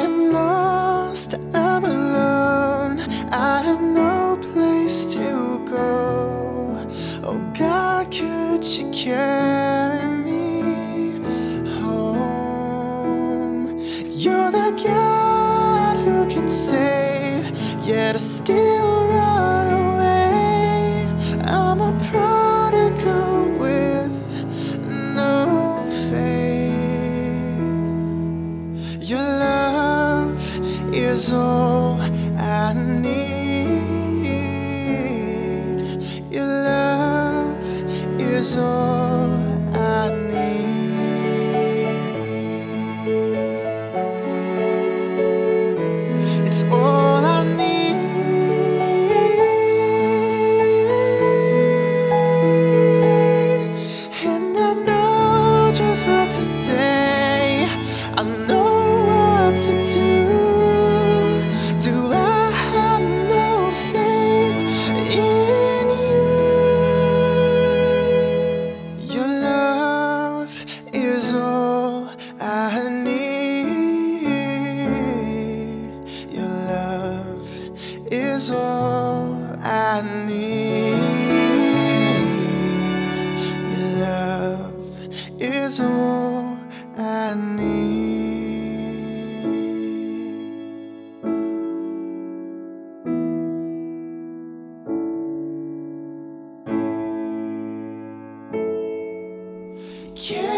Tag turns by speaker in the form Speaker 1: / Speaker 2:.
Speaker 1: am lost, I'm alone, I have no place to go. Oh God, could you carry me home? You're the God who can save, yet I still run away. I'm a prodigal with no faith. Your love is all I need. Your love is all I need. It's all I need. And I know just what to say, I know what to do. Do I have no faith in you? Your love is all I need. Your love is all I need. Your love is all I need. Yeah.